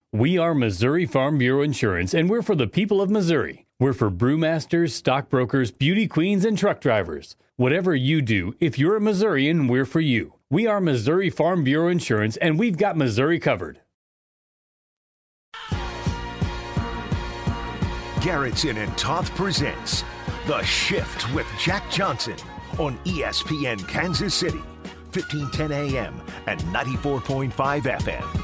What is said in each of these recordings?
We are Missouri Farm Bureau Insurance, and we're for the people of Missouri. We're for brewmasters, stockbrokers, beauty queens, and truck drivers. Whatever you do, if you're a Missourian, we're for you. We are Missouri Farm Bureau Insurance, and we've got Missouri covered. Garrettson and Toth presents The Shift with Jack Johnson on ESPN Kansas City, 1510 AM and 94.5 FM.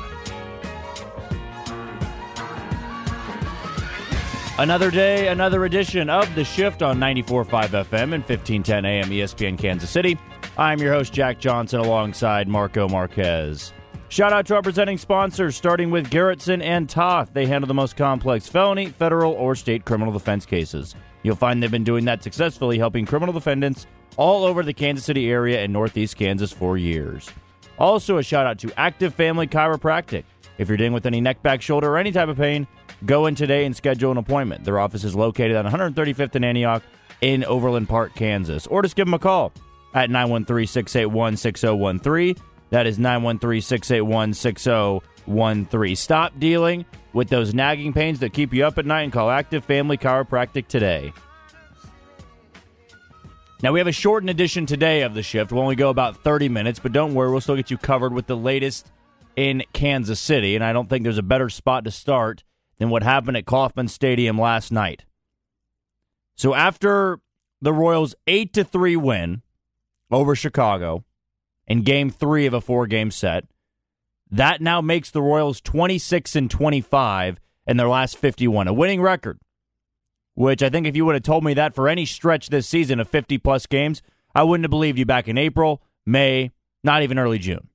Another day, another edition of The Shift on 94.5 FM and 1510 AM ESPN Kansas City. I'm your host, Jack Johnson, alongside Marco Marquez. Shout out to our presenting sponsors, starting with Garrettson and Toth. They handle the most complex felony, federal, or state criminal defense cases. You'll find they've been doing that successfully, helping criminal defendants all over the Kansas City area and Northeast Kansas for years. Also, a shout out to Active Family Chiropractic. If you're dealing with any neck, back, shoulder, or any type of pain, go in today and schedule an appointment. Their office is located on 135th and Antioch in Overland Park, Kansas. Or just give them a call at 913-681-6013. That is 913-681-6013. Stop dealing with those nagging pains that keep you up at night and call Active Family Chiropractic today. Now, we have a shortened edition today of The Shift. We'll only go about 30 minutes, but don't worry, we'll still get you covered with the latest in Kansas City, and I don't think there's a better spot to start than what happened at Kauffman Stadium last night. So after the Royals' 8-3 win over Chicago in Game 3 of a 4-game set, that now makes the Royals 26-25 in their last 51, a winning record, which I think if you would have told me that for any stretch this season of 50-plus games, I wouldn't have believed you back in April, May, not even early June.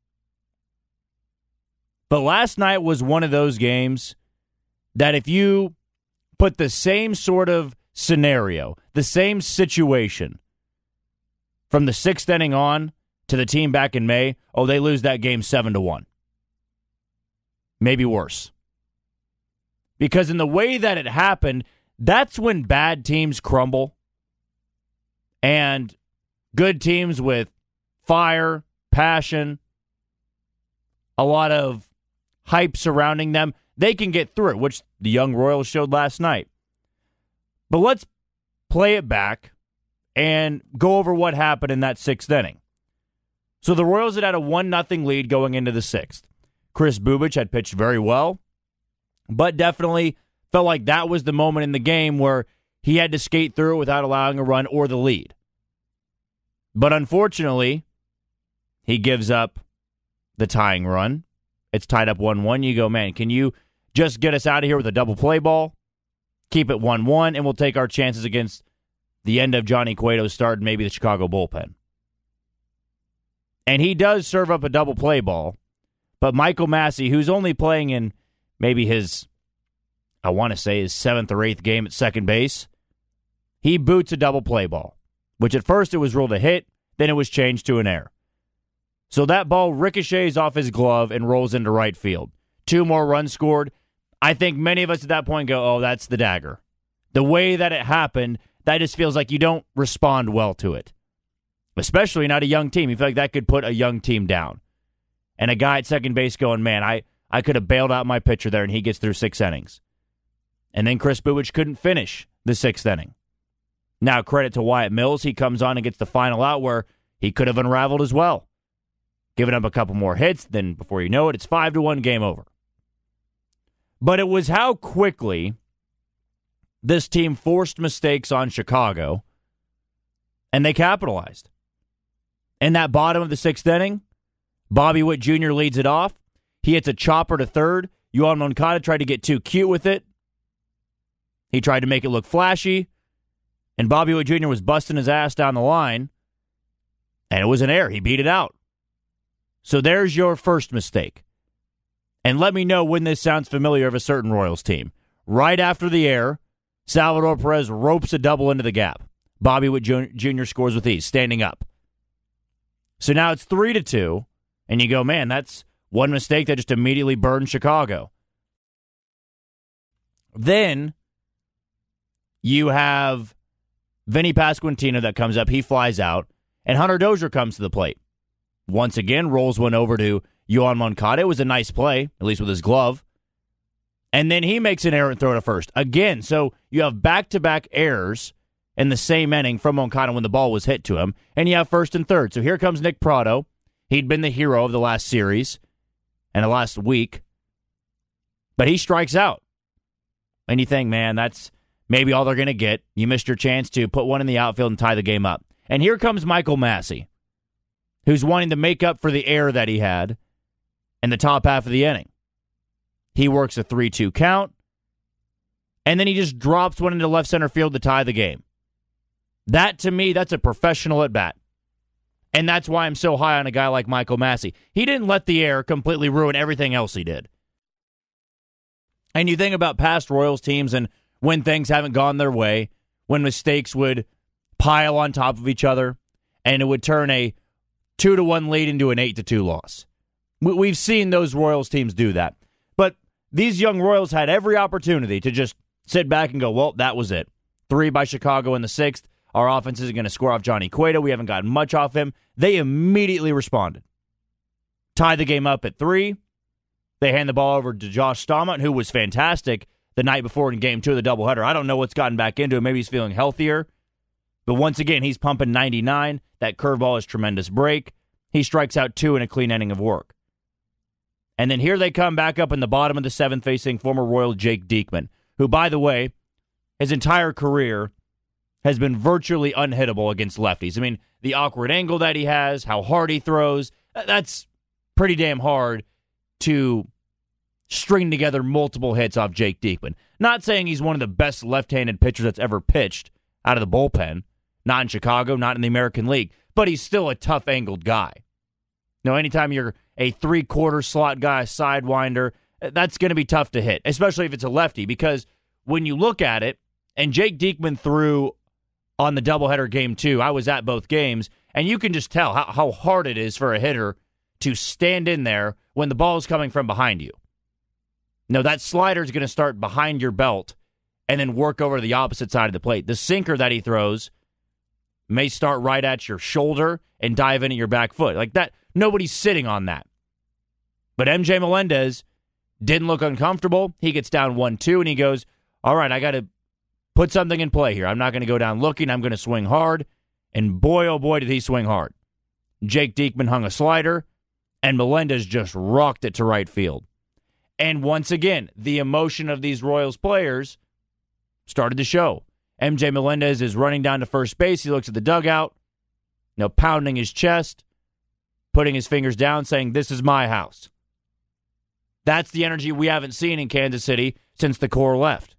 But last night was one of those games that if you put the same sort of scenario, the same situation from the 6th inning on to the team back in May, they lose that game 7-1. Maybe worse. Because in the way that it happened, that's when bad teams crumble and good teams with fire, passion, a lot of hype surrounding them, they can get through it, which the young Royals showed last night. But let's play it back and go over what happened in that 6th inning. So the Royals had a 1-0 lead going into the 6th. Kris Bubic had pitched very well, but definitely felt like that was the moment in the game where he had to skate through it without allowing a run or the lead. But unfortunately, he gives up the tying run. It's tied up 1-1. You go, man, can you just get us out of here with a double play ball? Keep it 1-1, and we'll take our chances against the end of Johnny Cueto's start and maybe the Chicago bullpen. And he does serve up a double play ball, but Michael Massey, who's only playing in maybe his 7th or 8th game at second base, he boots a double play ball, which at first it was ruled a hit, then it was changed to an error. So that ball ricochets off his glove and rolls into right field. 2 more runs scored. I think many of us at that point go, oh, that's the dagger. The way that it happened, that just feels like you don't respond well to it. Especially not a young team. You feel like that could put a young team down. And a guy at second base going, man, I could have bailed out my pitcher there, and he gets through 6 innings. And then Kris Bubic couldn't finish the 6th inning. Now, credit to Wyatt Mills. He comes on and gets the final out where he could have unraveled as well. Giving up a couple more hits, then before you know it, it's 5-1, game over. But it was how quickly this team forced mistakes on Chicago, and they capitalized. In that bottom of the 6th inning, Bobby Witt Jr. leads it off. He hits a chopper to third. Yoan Moncada tried to get too cute with it. He tried to make it look flashy, and Bobby Witt Jr. was busting his ass down the line, and it was an error. He beat it out. So there's your first mistake. And let me know when this sounds familiar of a certain Royals team. Right after the error, Salvador Perez ropes a double into the gap. Bobby Witt Jr. scores with ease, standing up. So now it's 3-2, and you go, man, that's one mistake that just immediately burned Chicago. Then you have Vinny Pasquantino that comes up. He flies out, and Hunter Dozier comes to the plate. Once again, rolls one over to Yoan Moncada. It was a nice play, at least with his glove. And then he makes an errant throw to first. Again, so you have back-to-back errors in the same inning from Moncada when the ball was hit to him, and you have first and third. So here comes Nick Pratto. He'd been the hero of the last series and the last week, but he strikes out. And you think, man, that's maybe all they're going to get. You missed your chance to put one in the outfield and tie the game up. And here comes Michael Massey, who's wanting to make up for the error that he had in the top half of the inning. He works a 3-2 count, and then he just drops one into left center field to tie the game. That, to me, that's a professional at-bat. And that's why I'm so high on a guy like Michael Massey. He didn't let the error completely ruin everything else he did. And you think about past Royals teams and when things haven't gone their way, when mistakes would pile on top of each other, and it would turn a 2-1 lead into an 8-2 loss. We've seen those Royals teams do that. But these young Royals had every opportunity to just sit back and go, well, that was it. 3 by Chicago in the 6th. Our offense isn't going to score off Johnny Cueto. We haven't gotten much off him. They immediately responded. Tie the game up at 3. They hand the ball over to Josh Staumont, who was fantastic the night before in Game 2 of the doubleheader. I don't know what's gotten back into him. Maybe he's feeling healthier. But once again, he's pumping 99. That curveball is tremendous break. He strikes out 2 in a clean inning of work. And then here they come back up in the bottom of the 7th facing former Royal Jake Diekman, who, by the way, his entire career has been virtually unhittable against lefties. I mean, the awkward angle that he has, how hard he throws, that's pretty damn hard to string together multiple hits off Jake Diekman. Not saying he's one of the best left-handed pitchers that's ever pitched out of the bullpen, not in Chicago, not in the American League, but he's still a tough-angled guy. You know, anytime you're a 3/4 slot guy, sidewinder, that's going to be tough to hit, especially if it's a lefty, because when you look at it, and Jake Diekman threw on the doubleheader Game 2, I was at both games, and you can just tell how hard it is for a hitter to stand in there when the ball is coming from behind you. No, that slider is going to start behind your belt and then work over to the opposite side of the plate. The sinker that he throws may start right at your shoulder and dive in at your back foot. Like that, nobody's sitting on that. But MJ Melendez didn't look uncomfortable. He gets down 1-2, and he goes, all right, I got to put something in play here. I'm not going to go down looking. I'm going to swing hard. And boy, oh boy, did he swing hard. Jake Diekman hung a slider, and Melendez just rocked it to right field. And once again, the emotion of these Royals players started to show. MJ Melendez is running down to first base. He looks at the dugout, pounding his chest, putting his fingers down, saying, this is my house. That's the energy we haven't seen in Kansas City since the core left.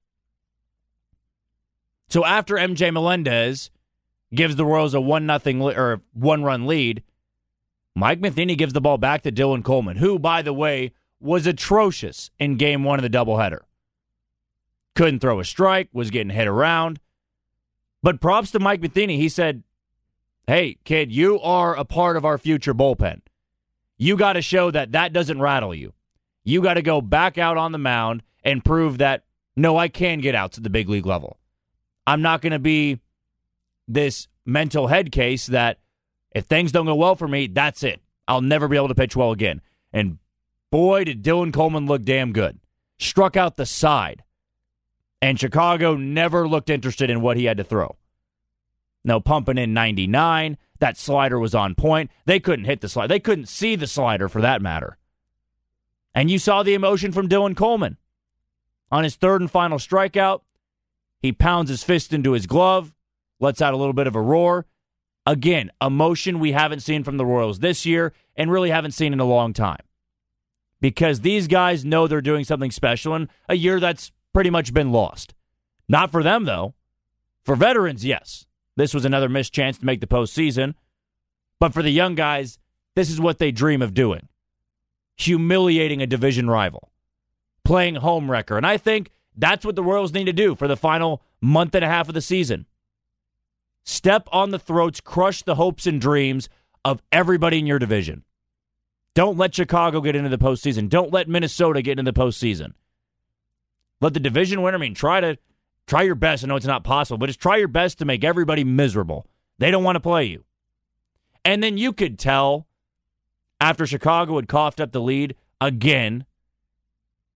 So after MJ Melendez gives the Royals a 1-run lead, Mike Matheny gives the ball back to Dylan Coleman, who, by the way, was atrocious in Game 1 of the doubleheader. Couldn't throw a strike, was getting hit around. But props to Mike Matheny. He said, hey, kid, you are a part of our future bullpen. You got to show that doesn't rattle you. You got to go back out on the mound and prove that, no, I can get outs at the big league level. I'm not going to be this mental head case that if things don't go well for me, that's it. I'll never be able to pitch well again. And boy, did Dylan Coleman look damn good. Struck out the side. And Chicago never looked interested in what he had to throw. No, pumping in 99. That slider was on point. They couldn't hit the slider. They couldn't see the slider for that matter. And you saw the emotion from Dylan Coleman. On his 3rd and final strikeout, he pounds his fist into his glove, lets out a little bit of a roar. Again, emotion we haven't seen from the Royals this year and really haven't seen in a long time. Because these guys know they're doing something special in a year that's pretty much been lost. Not for them, though. For veterans, yes. This was another missed chance to make the postseason. But for the young guys, this is what they dream of doing. Humiliating a division rival. Playing home wrecker. And I think that's what the Royals need to do for the final month and a half of the season. Step on the throats, crush the hopes and dreams of everybody in your division. Don't let Chicago get into the postseason. Don't let Minnesota get into the postseason. Let the division winner, try your best. I know it's not possible, but just try your best to make everybody miserable. They don't want to play you. And then you could tell, after Chicago had coughed up the lead again,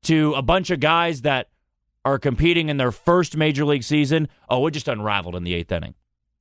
to a bunch of guys that are competing in their first major league season. Oh, it just unraveled in the 8th inning.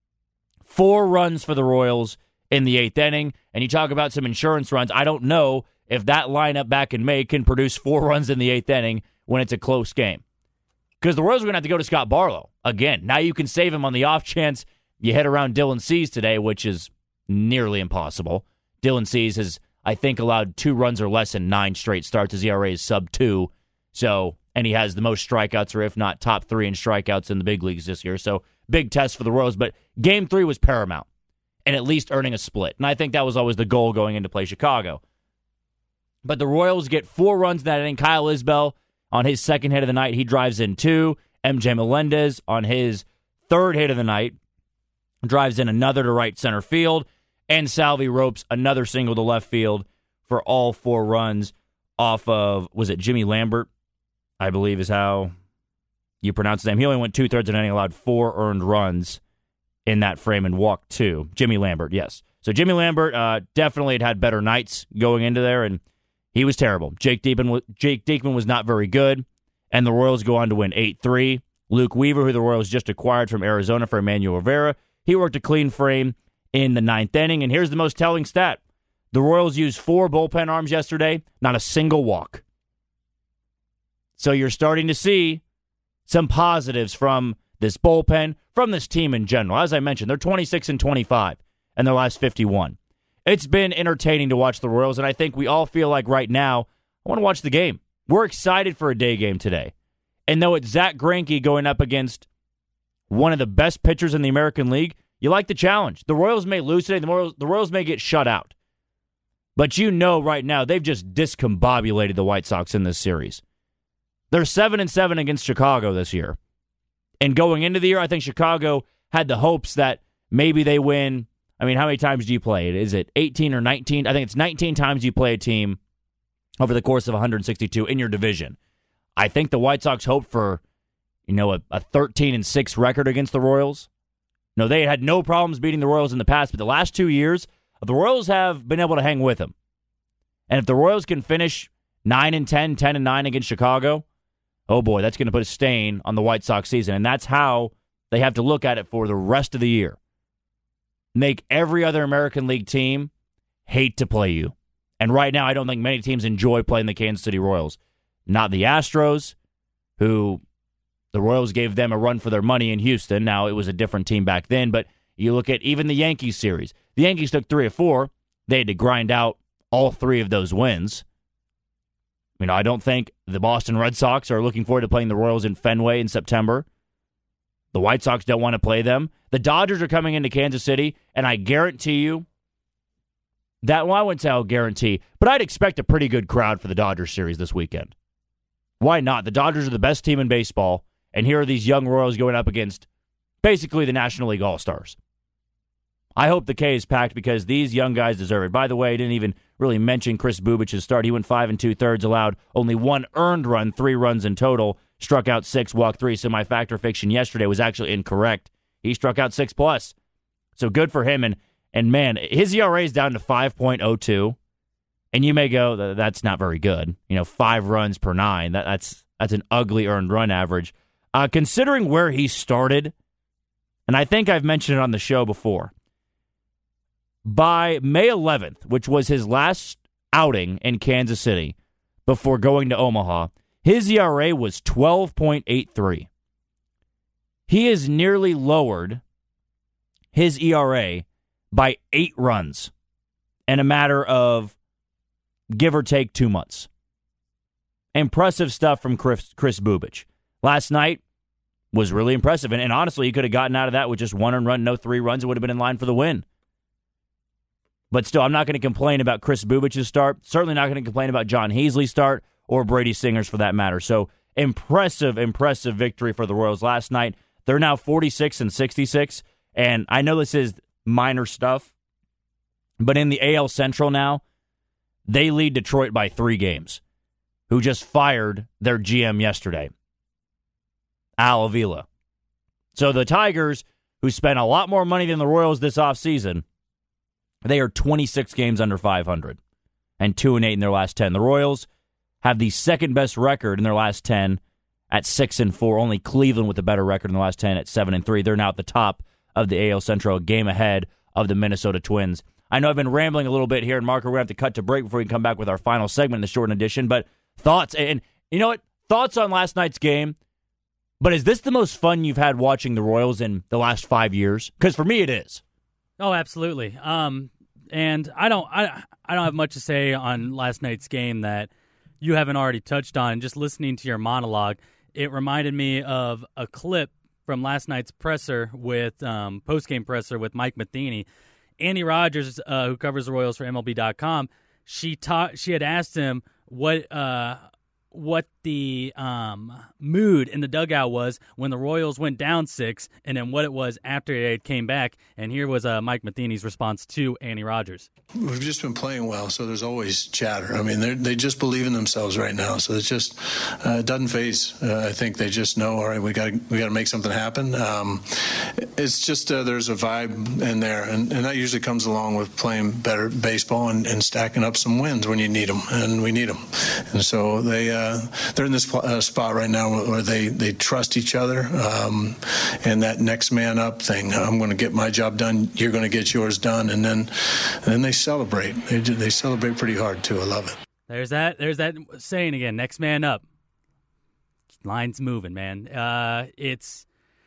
4 runs for the Royals in the 8th inning. And you talk about some insurance runs. I don't know if that lineup back in May can produce 4 runs in the 8th inning when it's a close game. Because the Royals are going to have to go to Scott Barlow. Again, now you can save him on the off chance you hit around Dylan Cease today, which is nearly impossible. Dylan Cease has, I think, allowed 2 runs or less in 9 straight starts. His ERA is sub-2. So, and he has the most strikeouts, or if not top 3 in strikeouts in the big leagues this year. So, big test for the Royals. But Game 3 was paramount, and at least earning a split. And I think that was always the goal going into play Chicago. But the Royals get 4 runs in that inning. Kyle Isbell on his second hit of the night, he drives in 2. MJ Melendez on his third hit of the night drives in another to right center field. And Salvi ropes another single to left field for all 4 runs off of, was it Jimmy Lambert, I believe is how you pronounce his name. He only went 2/3 of an inning, allowed 4 earned runs in that frame and walked 2. Jimmy Lambert, yes. So Jimmy Lambert definitely had better nights going into there, and he was terrible. Jake Diekman was not very good, and the Royals go on to win 8-3. Luke Weaver, who the Royals just acquired from Arizona for Emmanuel Rivera, he worked a clean frame in the 9th inning, and here's the most telling stat. The Royals used 4 bullpen arms yesterday, not a single walk. So you're starting to see some positives from this bullpen, from this team in general. As I mentioned, they're 26-25 in their last 51. It's been entertaining to watch the Royals, and I think we all feel like right now, I want to watch the game. We're excited for a day game today. And though it's Zach Greinke going up against one of the best pitchers in the American League, you like the challenge. The Royals may lose today. The Royals may get shut out. But you know right now, they've just discombobulated the White Sox in this series. They're 7-7 against Chicago this year. And going into the year, I think Chicago had the hopes that maybe they win. I mean, how many times do you play it? Is it 18 or 19? I think it's 19 times you play a team over the course of 162 in your division. I think the White Sox hoped for, a 13-6 record against the Royals. No, they had no problems beating the Royals in the past, but the last 2 years, the Royals have been able to hang with them. And if the Royals can finish 9-10, 10-9 against Chicago, oh boy, that's going to put a stain on the White Sox season. And that's how they have to look at it for the rest of the year. Make every other American League team hate to play you. And right now, I don't think many teams enjoy playing the Kansas City Royals. Not the Astros, who the Royals gave them a run for their money in Houston. Now, it was a different team back then, but you look at even the Yankees series. The Yankees took 3 of 4. They had to grind out all 3 of those wins. I don't think the Boston Red Sox are looking forward to playing the Royals in Fenway in September. The White Sox don't want to play them. The Dodgers are coming into Kansas City, and I guarantee you that, well, I wouldn't say I'll guarantee, but I'd expect a pretty good crowd for the Dodgers series this weekend. Why not? The Dodgers are the best team in baseball, and here are these young Royals going up against basically the National League All-Stars. I hope the K is packed because these young guys deserve it. By the way, I didn't even really mention Chris Bubich's start. He went 5 2/3, allowed only 1 earned run, 3 runs in total, struck out 6, walked 3. So my factor fiction yesterday was actually incorrect. He struck out 6+. So good for him. And man, his ERA is down to 5.02. And you may go, that's not very good. 5 runs per 9. That's an ugly earned run average. Considering where he started, and I think I've mentioned it on the show before, by May 11th, which was his last outing in Kansas City before going to Omaha, his ERA was 12.83. He has nearly lowered his ERA by 8 runs in a matter of give or take 2 months. Impressive stuff from Chris Bubich. Last night was really impressive. And honestly, he could have gotten out of that with just 1 earned run, no 3 runs. It would have been in line for the win. But still, I'm not going to complain about Chris Bubich's start. Certainly not going to complain about John Heasley's start or Brady Singer's for that matter. So impressive victory for the Royals last night. They're now 46-66. And I know this is minor stuff, but in the AL Central now, they lead Detroit by 3 games, who just fired their GM yesterday, Al Avila. So the Tigers, who spent a lot more money than the Royals this offseason, they are 26 games under 500 and 2-8 in their last 10. The Royals, have the second best record in their last 10 at 6-4. Only Cleveland with a better record in the last 10 at 7-3. They're now at the top of the AL Central, a game ahead of the Minnesota Twins. I know I've been rambling a little bit here, and Mark, we're going to have to cut to break before we can come back with our final segment in the shortened edition. But thoughts, and you know what? Thoughts on last night's game. But is this the most fun you've had watching the Royals in the last 5 years? Because for me, it is. Oh, absolutely. And I don't have much to say on last night's game that you haven't already touched on. Just listening to your monologue, it reminded me of a clip from last night's presser with post-game presser with Mike Matheny. Andy Rogers, who covers the Royals for MLB.com, she had asked him what the mood in the dugout was when the Royals went down 6, and then what it was after they came back. And here was Mike Matheny's response to Andy Rogers. We've just been playing well, so there's always chatter. I mean, they just believe in themselves right now, so it's just it doesn't phase. I think they just know, all right, we got to make something happen. It's just there's a vibe in there, and that usually comes along with playing better baseball and stacking up some wins when you need them, and we need them. And so they're in this spot right now where they trust each other, and that next man up thing. I'm going to get my job done. You're going to get yours done, and then they celebrate. They celebrate pretty hard too. I love it. There's that saying again. Next man up. Line's moving, man. It's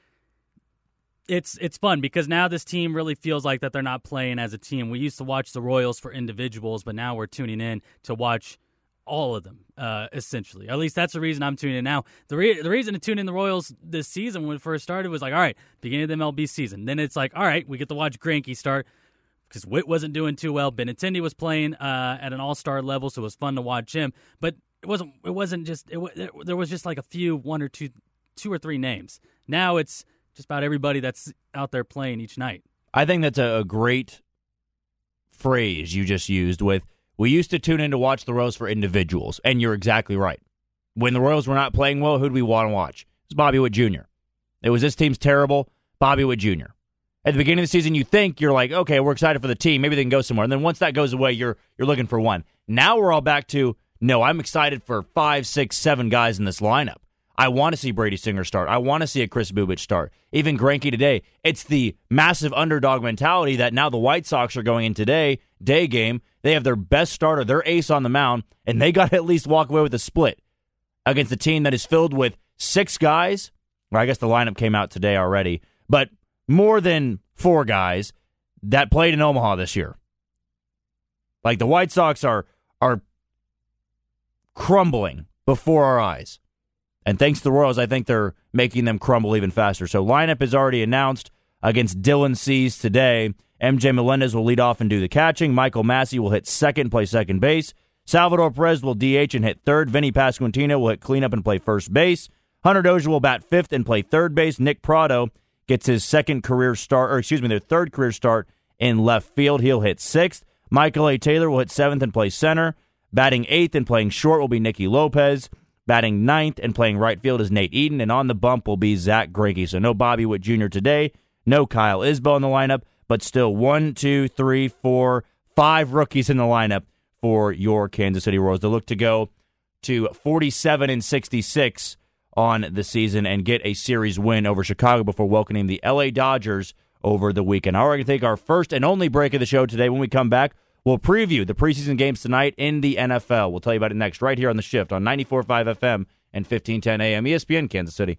fun because now this team really feels like that they're not playing as a team. We used to watch the Royals for individuals, but now we're tuning in to watch all of them, essentially. At least that's the reason I'm tuning in now. The reason to tune in the Royals this season when it first started was like, all right, beginning of the MLB season. Then it's like, all right, we get to watch Greinke start because Witt wasn't doing too well. Benintendi was playing at an all-star level, so it was fun to watch him. But there was just like one or two or three names. Now it's just about everybody that's out there playing each night. I think that's a great phrase you just used with, we used to tune in to watch the Royals for individuals, and you're exactly right. When the Royals were not playing well, who did we want to watch? It was Bobby Witt Jr. It was this team's terrible, Bobby Witt Jr. At the beginning of the season, you think, you're like, okay, we're excited for the team. Maybe they can go somewhere. And then once that goes away, you're looking for one. Now we're all back to, no, I'm excited for 5, 6, 7 guys in this lineup. I want to see Brady Singer start. I want to see a Chris Bubic start. Even Greinke today. It's the massive underdog mentality that now the White Sox are going in today, day game. They have their best starter, their ace on the mound, and they got to at least walk away with a split against a team that is filled with 6 guys. Well, I guess the lineup came out today already, but more than 4 guys that played in Omaha this year. Like the White Sox are crumbling before our eyes. And thanks to the Royals, I think they're making them crumble even faster. So lineup is already announced against Dylan Cease today. MJ Melendez will lead off and do the catching. Michael Massey will hit second and play second base. Salvador Perez will DH and hit third. Vinny Pasquantino will hit cleanup and play first base. Hunter Dozier will bat fifth and play third base. Nick Pratto gets his their third career start in left field. He'll hit sixth. Michael A. Taylor will hit seventh and play center. Batting eighth and playing short will be Nicky Lopez. Batting ninth and playing right field is Nate Eaton. And on the bump will be Zach Greinke. So no Bobby Witt Jr. today. No Kyle Isbell in the lineup. But still 1, 2, 3, 4, 5 rookies in the lineup for your Kansas City Royals. They look to go to 47-66 on the season and get a series win over Chicago before welcoming the LA Dodgers over the weekend. All right, we're going to take our first and only break of the show today. When we come back, we'll preview the preseason games tonight in the NFL. We'll tell you about it next right here on The Shift on 94.5 FM and 1510 AM ESPN Kansas City.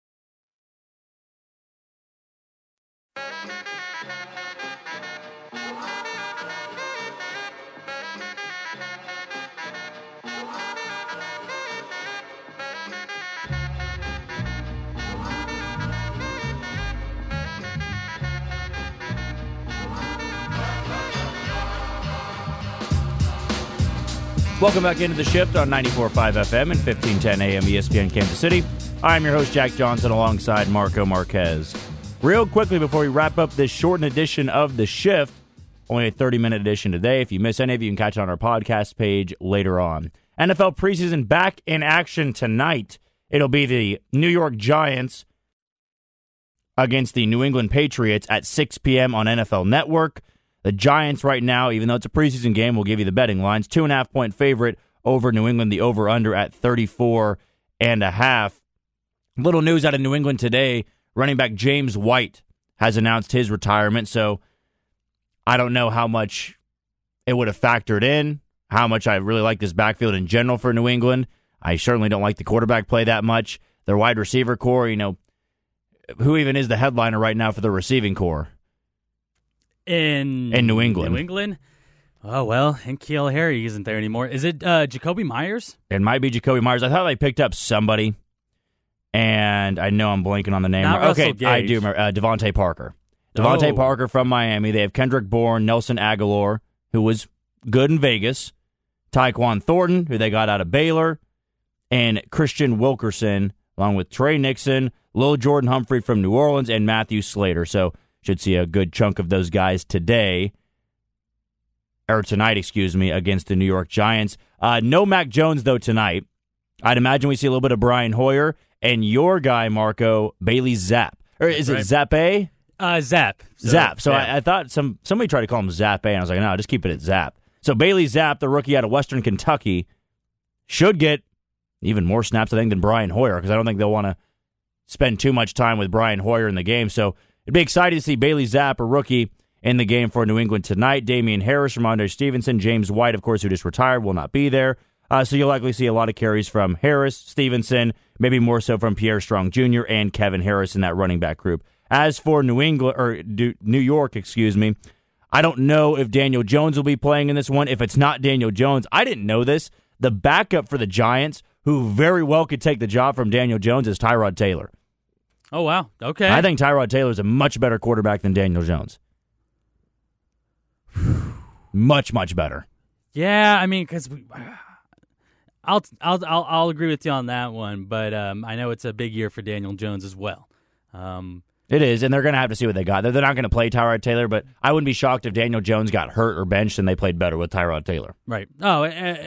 Welcome back into The Shift on 94.5 FM and 1510 AM ESPN Kansas City. I'm your host, Jack Johnson, alongside Marco Marquez. Real quickly before we wrap up this shortened edition of The Shift, only a 30-minute edition today. If you miss any of it, you can catch it on our podcast page later on. NFL preseason back in action tonight. It'll be the New York Giants against the New England Patriots at 6 p.m. on NFL Network. The Giants right now, even though it's a preseason game, we'll give you the betting lines. 2.5-point favorite over New England, the over-under at 34.5. Little news out of New England today, running back James White has announced his retirement, so I don't know how much it would have factored in, how much I really like this backfield in general for New England. I certainly don't like the quarterback play that much. Their wide receiver core, who even is the headliner right now for the receiving core? In New England. New England? Oh, well, and N'Keal Harry isn't there anymore. Is it Jacoby Myers? It might be Jacoby Myers. I thought they picked up somebody, and I know I'm blanking on the name. Not Okay, Russell Gage. I do remember. Devontae Parker. Devontae Parker from Miami. They have Kendrick Bourne, Nelson Aguilar, who was good in Vegas, Tyquan Thornton, who they got out of Baylor, and Christian Wilkerson, along with Trey Nixon, Lil Jordan Humphrey from New Orleans, and Matthew Slater. So should see a good chunk of those guys tonight, against the New York Giants. No Mac Jones, though, tonight. I'd imagine we see a little bit of Brian Hoyer and your guy, Marco, Bailey Zapp. Or is it Zappe? Zapp. Zapp. So yeah. I thought somebody tried to call him Zappe, and I was like, no, just keep it at Zapp. So Bailey Zapp, the rookie out of Western Kentucky, should get even more snaps, I think, than Brian Hoyer, because I don't think they'll want to spend too much time with Brian Hoyer in the game. So it'd be exciting to see Bailey Zapp, a rookie, in the game for New England tonight. Damian Harris, Ramondre Stevenson, James White, of course, who just retired, will not be there. So you'll likely see a lot of carries from Harris, Stevenson, maybe more so from Pierre Strong Jr. and Kevin Harris in that running back group. As for New York, I don't know if Daniel Jones will be playing in this one. If it's not Daniel Jones, I didn't know this. The backup for the Giants, who very well could take the job from Daniel Jones, is Tyrod Taylor. Oh, wow. Okay. I think Tyrod Taylor is a much better quarterback than Daniel Jones. Much, much better. Yeah, I mean, because I'll agree with you on that one, but I know it's a big year for Daniel Jones as well. It is, and they're going to have to see what they got. They're not going to play Tyrod Taylor, but I wouldn't be shocked if Daniel Jones got hurt or benched and they played better with Tyrod Taylor. Right. Oh,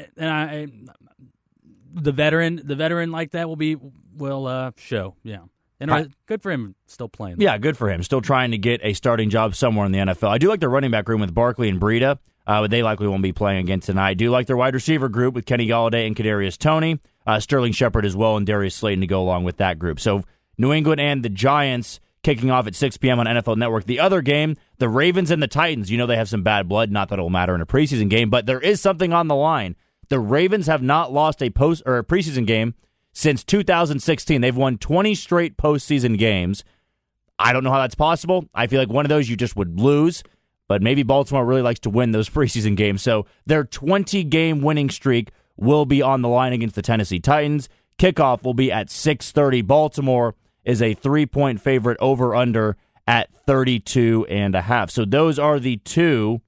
and the veteran like that will show. Yeah. And good for him still playing. Yeah, good for him. Still trying to get a starting job somewhere in the NFL. I do like their running back room with Barkley and Breida. But they likely won't be playing again tonight. I do like their wide receiver group with Kenny Golladay and Kadarius Toney, Sterling Shepard as well, and Darius Slayton to go along with that group. So New England and the Giants kicking off at 6 p.m. on NFL Network. The other game, the Ravens and the Titans. You know they have some bad blood. Not that it'll matter in a preseason game, but there is something on the line. The Ravens have not lost a preseason game since 2016. They've won 20 straight postseason games. I don't know how that's possible. I feel like one of those you just would lose. But maybe Baltimore really likes to win those preseason games. So their 20-game winning streak will be on the line against the Tennessee Titans. Kickoff will be at 6:30. Baltimore is a 3-point favorite over-under at 32.5. So those are the two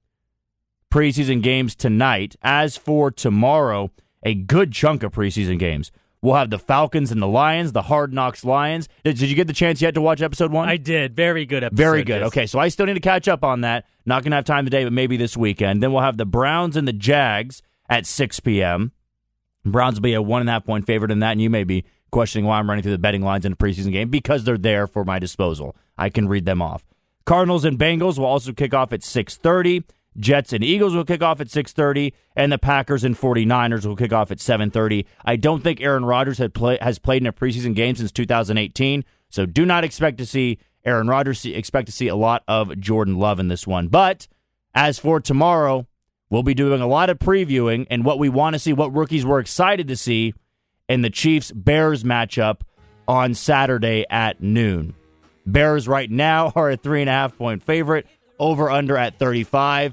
preseason games tonight. As for tomorrow, a good chunk of preseason games. We'll have the Falcons and the Lions, the Hard Knocks Lions. Did you get the chance yet to watch episode 1? I did. Very good episode. Very good. Yes. Okay, so I still need to catch up on that. Not going to have time today, but maybe this weekend. Then we'll have the Browns and the Jags at 6 p.m. Browns will be a 1.5-point favorite in that, and you may be questioning why I'm running through the betting lines in a preseason game, because they're there for my disposal. I can read them off. Cardinals and Bengals will also kick off at 6:30. Jets and Eagles will kick off at 6:30, and the Packers and 49ers will kick off at 7:30. I don't think Aaron Rodgers has played in a preseason game since 2018, so do not expect to see Aaron Rodgers. Expect to see a lot of Jordan Love in this one. But as for tomorrow, we'll be doing a lot of previewing and what we want to see, what rookies we're excited to see in the Chiefs-Bears matchup on Saturday at noon. Bears right now are a 3.5-point favorite, over-under at 35.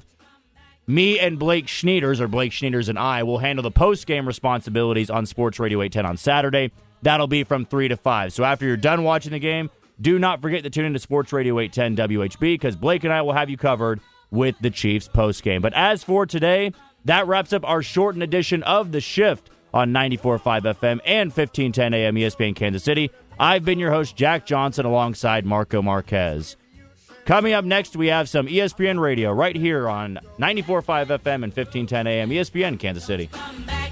Me and Blake Schneiders and I, will handle the post-game responsibilities on Sports Radio 810 on Saturday. That'll be from 3 to 5. So after you're done watching the game, do not forget to tune into Sports Radio 810 WHB, because Blake and I will have you covered with the Chiefs post-game. But as for today, that wraps up our shortened edition of The Shift on 94.5 FM and 1510 AM ESPN Kansas City. I've been your host, Jack Johnson, alongside Marco Marquez. Coming up next, we have some ESPN Radio right here on 94.5 FM and 1510 AM ESPN Kansas City.